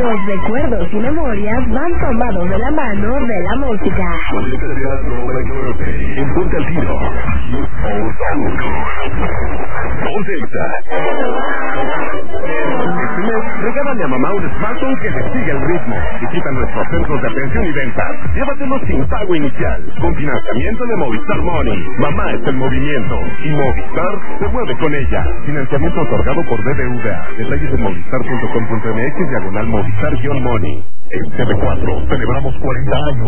Los recuerdos y memorias van tomados de la mano de la música. En Ponte al Tiro. Ponte Exa. Este mes, regálale a mamá un smartphone que le siga el ritmo. Visita nuestros centros de atención y ventas. Llévatelo sin pago inicial. Con financiamiento de Movistar Money. Mamá está en movimiento. Y Movistar se mueve con ella. Financiamiento otorgado por BBVA. Detalles en movistar.com.mx/Movistar-Money. En TV4 celebramos 40 años